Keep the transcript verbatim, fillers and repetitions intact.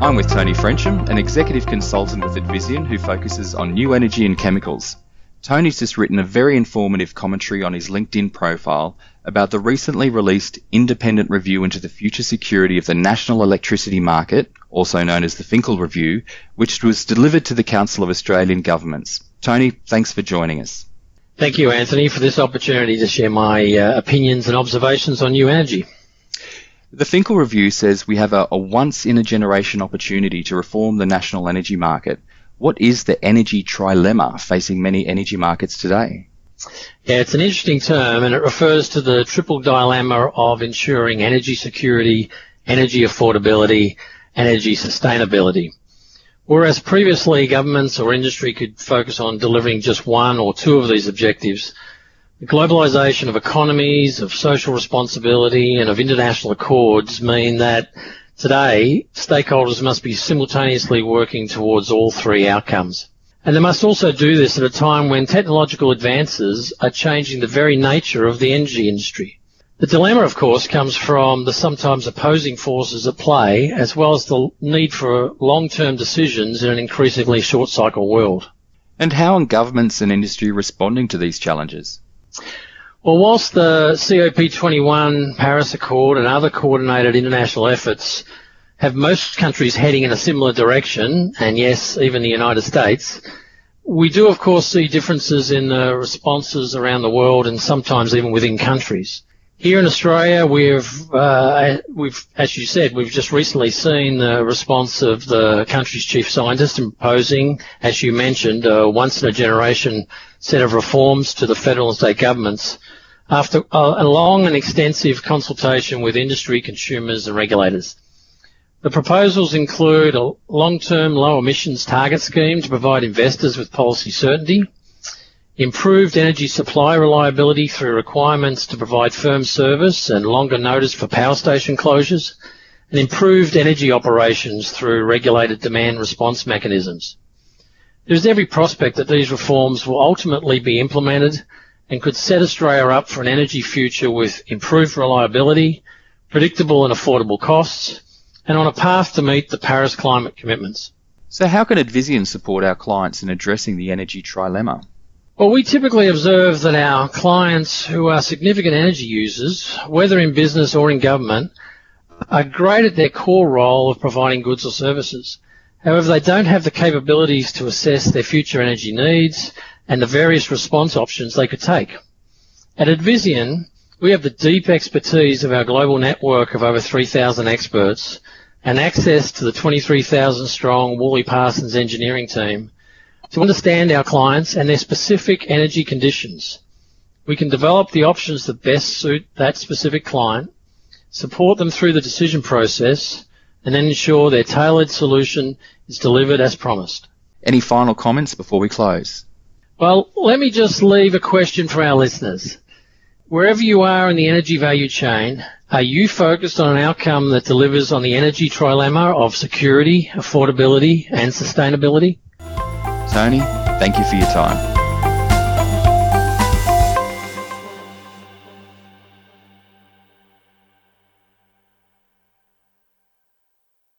I'm with Tony Frensham, an executive consultant with Advisian who focuses on new energy and chemicals. Tony's just written a very informative commentary on his LinkedIn profile about the recently released independent review into the future security of the national electricity market, also known as the Finkel Review, which was delivered to the Council of Australian Governments. Tony, thanks for joining us. Thank you, Anthony, for this opportunity to share my uh, opinions and observations on new energy. The Finkel Review says we have a, a once-in-a-generation opportunity to reform the national energy market. What is the energy trilemma facing many energy markets today? Yeah, it's an interesting term, and it refers to the triple dilemma of ensuring energy security, energy affordability, and energy sustainability. Whereas previously governments or industry could focus on delivering just one or two of these objectives, the globalisation of economies, of social responsibility, and of international accords mean that today stakeholders must be simultaneously working towards all three outcomes. And they must also do this at a time when technological advances are changing the very nature of the energy industry. The dilemma, of course, comes from the sometimes opposing forces at play, as well as the need for long-term decisions in an increasingly short-cycle world. And how are governments and industry responding to these challenges? Well, whilst the C O P twenty-one, Paris Accord and other coordinated international efforts have most countries heading in a similar direction, and yes, even the United States, we do of course see differences in the responses around the world and sometimes even within countries. Here in Australia, we've, uh, we've, as you said, we've just recently seen the response of the country's chief scientist imposing, as you mentioned, a once-in-a-generation set of reforms to the federal and state governments after a long and extensive consultation with industry, consumers and regulators. The proposals include a long-term low emissions target scheme to provide investors with policy certainty, improved energy supply reliability through requirements to provide firm service and longer notice for power station closures, and improved energy operations through regulated demand response mechanisms. There is every prospect that these reforms will ultimately be implemented and could set Australia up for an energy future with improved reliability, predictable and affordable costs, and on a path to meet the Paris climate commitments. So how can Advisian support our clients in addressing the energy trilemma? Well, we typically observe that our clients who are significant energy users, whether in business or in government, are great at their core role of providing goods or services. However, they don't have the capabilities to assess their future energy needs and the various response options they could take. At Advisian, we have the deep expertise of our global network of over three thousand experts and access to the twenty-three thousand strong Worley Parsons engineering team to understand our clients and their specific energy conditions. We can develop the options that best suit that specific client, support them through the decision process, and then ensure their tailored solution is delivered as promised. Any final comments before we close? Well, let me just leave a question for our listeners. Wherever you are in the energy value chain, are you focused on an outcome that delivers on the energy trilemma of security, affordability, and sustainability? Tony, thank you for your time.